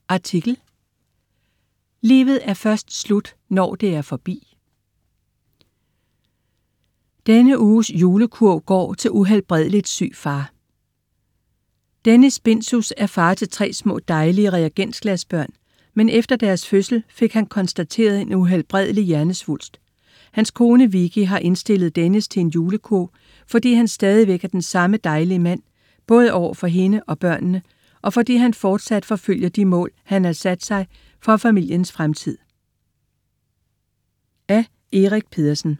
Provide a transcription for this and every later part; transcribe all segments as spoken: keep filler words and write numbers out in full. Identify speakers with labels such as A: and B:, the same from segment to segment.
A: Artikel: Livet er først slut, når det er forbi. Denne uges julekurv går til uhelbredeligt syg far. Dennis Binzus er far til tre små dejlige reagensglasbørn, men efter deres fødsel fik han konstateret en uhelbredelig hjernesvulst. Hans kone Vicky har indstillet Dennis til en julekurv, fordi han stadigvæk er den samme dejlige mand, både over for hende og børnene, og fordi han fortsat forfølger de mål, han har sat sig for familiens fremtid. Af Erik Pedersen.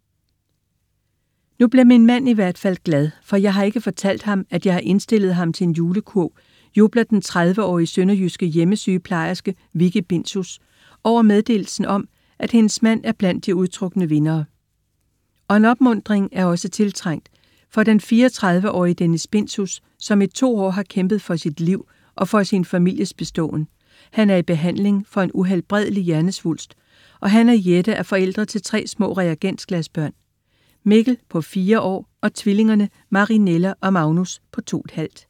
A: Nu bliver min mand i hvert fald glad, for jeg har ikke fortalt ham, at jeg har indstillet ham til en julekurv, jubler den tredive-årige sønderjyske hjemmesygeplejerske Vicky Binzus over meddelelsen om, at hendes mand er blandt de udtrukne vindere. Og en opmuntring er også tiltrængt, for den fireogtredive-årige Dennis Binzus, som i to år har kæmpet for sit liv og for sin families beståen. Han er i behandling for en uhelbredelig hjernesvulst, og han og Jette er forældre til tre små reagensglasbørn. Mikkel på fire år og tvillingerne Marinella og Magnus på to et halvt.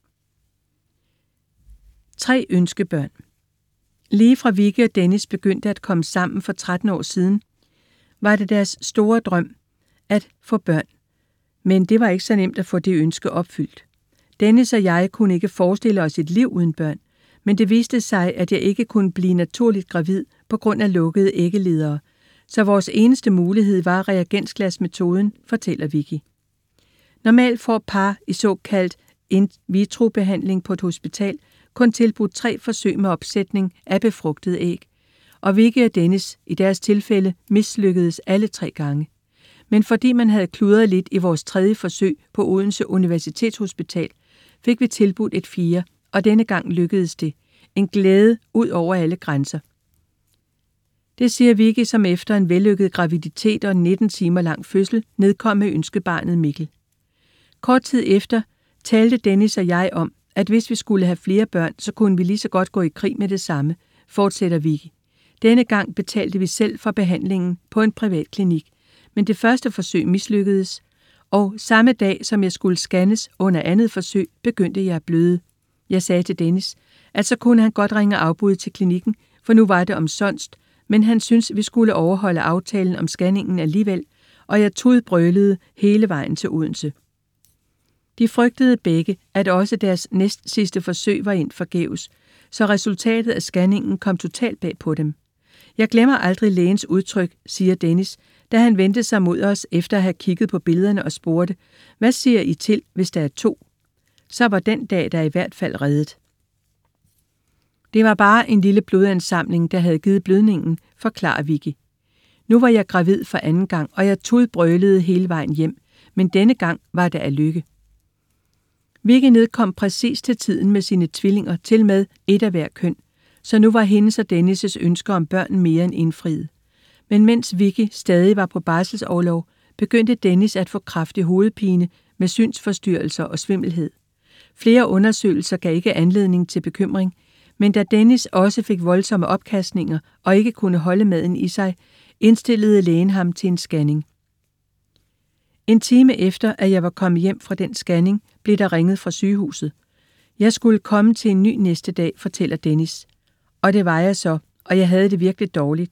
A: Tre ønskebørn. Lige fra Vicky og Dennis begyndte at komme sammen for tretten år siden, var det deres store drøm at få børn. Men det var ikke så nemt at få det ønske opfyldt. Dennis og jeg kunne ikke forestille os et liv uden børn, men det viste sig, at jeg ikke kunne blive naturligt gravid på grund af lukkede æggeledere, så vores eneste mulighed var reagensglasmetoden, fortæller Vicky. Normalt får par i såkaldt in vitro-behandling på et hospital kun tilbudt tre forsøg med opsætning af befrugtede æg, og Vicky og Dennis i deres tilfælde mislykkedes alle tre gange. Men fordi man havde kludret lidt i vores tredje forsøg på Odense Universitetshospital, fik vi tilbudt et fjerde, og denne gang lykkedes det. En glæde ud over alle grænser. Det siger Vicky, som efter en vellykket graviditet og en nitten timer lang fødsel nedkom med ønskebarnet Mikkel. Kort tid efter talte Dennis og jeg om, at hvis vi skulle have flere børn, så kunne vi lige så godt gå i krig med det samme, fortsætter Vicky. Denne gang betalte vi selv for behandlingen på en privat klinik, men det første forsøg mislykkedes, og samme dag, som jeg skulle scannes under andet forsøg, begyndte jeg at bløde. Jeg sagde til Dennis, at så kunne han godt ringe afbud til klinikken, for nu var det omsonst, men han syntes, vi skulle overholde aftalen om scanningen alligevel, og jeg tudbrølede hele vejen til Odense. De frygtede begge, at også deres næst sidste forsøg var ind forgæves, så resultatet af scanningen kom totalt bag på dem. Jeg glemmer aldrig lægens udtryk, siger Dennis, da han vendte sig mod os efter at have kigget på billederne og spurgte, hvad siger I til, hvis der er to? Så var den dag der i hvert fald reddet. Det var bare en lille blodansamling, der havde givet blødningen, forklarer Vicky. Nu var jeg gravid for anden gang, og jeg tudbrølede hele vejen hjem, men denne gang var det af lykke. Vicky nedkom præcis til tiden med sine tvillinger, til med et af hver køn, så nu var hendes og Dennis' ønsker om børn mere end indfriet. Men mens Vicky stadig var på barselsorlov, begyndte Dennis at få kraftig hovedpine med synsforstyrrelser og svimmelhed. Flere undersøgelser gav ikke anledning til bekymring, men da Dennis også fik voldsomme opkastninger og ikke kunne holde maden i sig, indstillede lægen ham til en scanning. En time efter, at jeg var kommet hjem fra den scanning, blev der ringet fra sygehuset. Jeg skulle komme til en ny næste dag, fortæller Dennis. Og det var jeg så, og jeg havde det virkelig dårligt.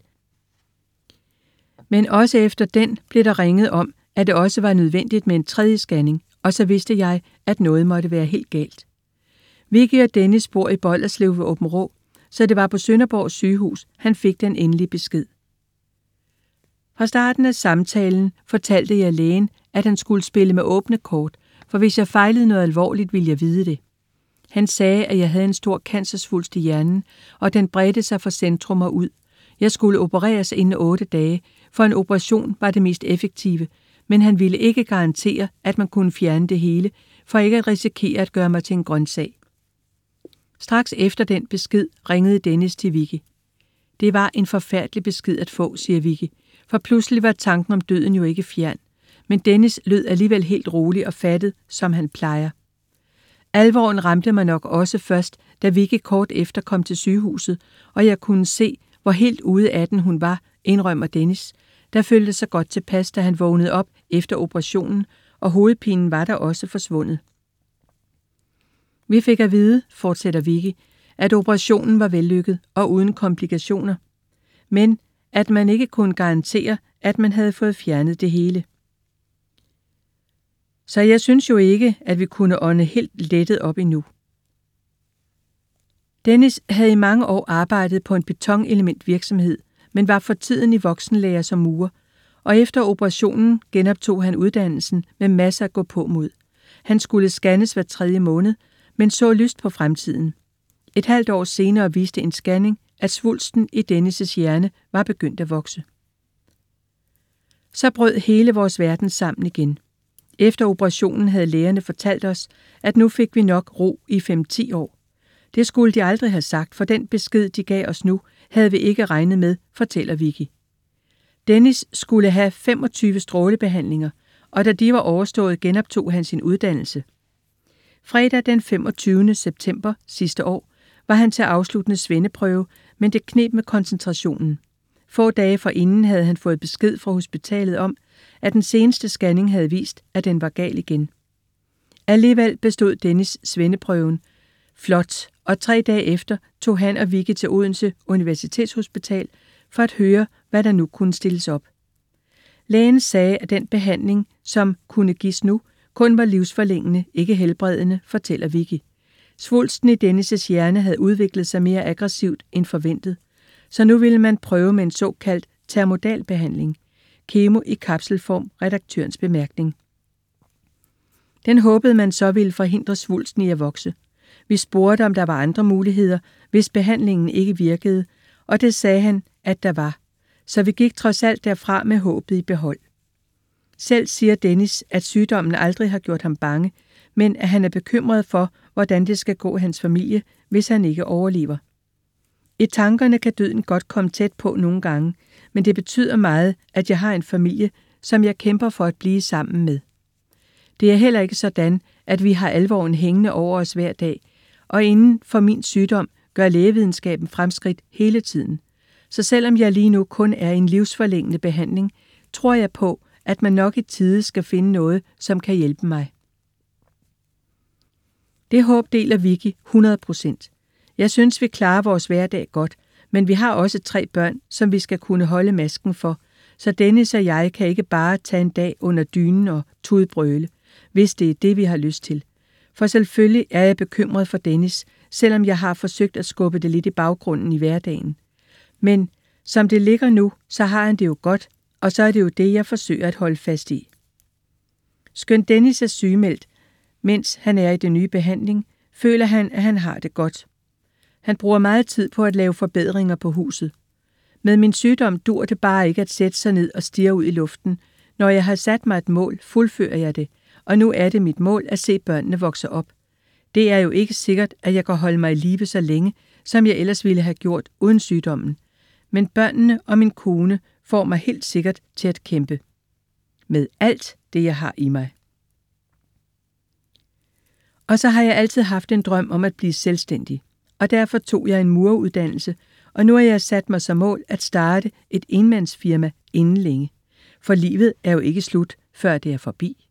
A: Men også efter den blev der ringet om, at det også var nødvendigt med en tredje scanning, og så vidste jeg, at noget måtte være helt galt. Vicky og Dennis bor i Bolderslev ved Aabenraa, så det var på Sønderborg sygehus, han fik den endelige besked. Fra starten af samtalen fortalte jeg lægen, at han skulle spille med åbne kort, for hvis jeg fejlede noget alvorligt, ville jeg vide det. Han sagde, at jeg havde en stor cancersvulst i hjernen, og den bredte sig fra centrum og ud. Jeg skulle opereres inden otte dage, for en operation var det mest effektive, men han ville ikke garantere, at man kunne fjerne det hele, for ikke at risikere at gøre mig til en grøntsag. Straks efter den besked ringede Dennis til Vicky. Det var en forfærdelig besked at få, siger Vicky, for pludselig var tanken om døden jo ikke fjern. Men Dennis lød alligevel helt rolig og fattet, som han plejer. Alvoren ramte mig nok også først, da Vicky kort efter kom til sygehuset, og jeg kunne se, hvor helt ude af den hun var, indrømmer Dennis, der følte sig godt tilpas, da han vågnede op efter operationen, og hovedpinen var der også forsvundet. Vi fik at vide, fortsætter Vicky, at operationen var vellykket og uden komplikationer, men at man ikke kunne garantere, at man havde fået fjernet det hele. Så jeg synes jo ikke, at vi kunne ånde helt lettet op endnu. Dennis havde i mange år arbejdet på en betonelementvirksomhed, men var for tiden i voksenlære som murer, og efter operationen genoptog han uddannelsen med masser at gå på mod. Han skulle scannes hver tredje måned, men så lyst på fremtiden. Et halvt år senere viste en scanning, at svulsten i Dennis' hjerne var begyndt at vokse. Så brød hele vores verden sammen igen. Efter operationen havde lægerne fortalt os, at nu fik vi nok ro i fem til ti år. Det skulle de aldrig have sagt, for den besked, de gav os nu, havde vi ikke regnet med, fortæller Vicky. Dennis skulle have femogtyve strålebehandlinger, og da de var overstået, genoptog han sin uddannelse. Fredag den femogtyvende september sidste år var han til afsluttende svendeprøve, men det kneb med koncentrationen. Få dage forinden havde han fået besked fra hospitalet om, at den seneste scanning havde vist, at den var gal igen. Alligevel bestod Dennis svendeprøven flot, og tre dage efter tog han og Vicky til Odense Universitetshospital for at høre, hvad der nu kunne stilles op. Lægen sagde, at den behandling, som kunne gives nu, kun var livsforlængende, ikke helbredende, fortæller Vicky. Svulsten i Dennis' hjerne havde udviklet sig mere aggressivt end forventet, så nu ville man prøve med en såkaldt termodalbehandling, kemo i kapselform, redaktørens bemærkning. Den håbede man så ville forhindre svulsten i at vokse. Vi spurgte, om der var andre muligheder, hvis behandlingen ikke virkede, og det sagde han, at der var. Så vi gik trods alt derfra med håbet i behold. Selv siger Dennis, at sygdommen aldrig har gjort ham bange, men at han er bekymret for, hvordan det skal gå hans familie, hvis han ikke overlever. I tankerne kan døden godt komme tæt på nogle gange, men det betyder meget, at jeg har en familie, som jeg kæmper for at blive sammen med. Det er heller ikke sådan, at vi har alvoren hængende over os hver dag, og inden for min sygdom gør lægevidenskaben fremskridt hele tiden. Så selvom jeg lige nu kun er i en livsforlængende behandling, tror jeg på, at man nok i tide skal finde noget, som kan hjælpe mig. Det håb deler Vicky hundrede procent. Jeg synes, vi klarer vores hverdag godt, men vi har også tre børn, som vi skal kunne holde masken for, så Dennis og jeg kan ikke bare tage en dag under dynen og tudbrøle, hvis det er det, vi har lyst til. For selvfølgelig er jeg bekymret for Dennis, selvom jeg har forsøgt at skubbe det lidt i baggrunden i hverdagen. Men som det ligger nu, så har han det jo godt, og så er det jo det, jeg forsøger at holde fast i. Skønt Dennis er sygemeldt, mens han er i den nye behandling, føler han, at han har det godt. Han bruger meget tid på at lave forbedringer på huset. Med min sygdom dur det bare ikke at sætte sig ned og stirre ud i luften. Når jeg har sat mig et mål, fuldfører jeg det, og nu er det mit mål at se børnene vokse op. Det er jo ikke sikkert, at jeg kan holde mig i live så længe, som jeg ellers ville have gjort uden sygdommen. Men børnene og min kone får mig helt sikkert til at kæmpe. Med alt det, jeg har i mig. Og så har jeg altid haft en drøm om at blive selvstændig. Og derfor tog jeg en mureruddannelse, og nu har jeg sat mig som mål at starte et enmandsfirma inden længe. For livet er jo ikke slut, før det er forbi.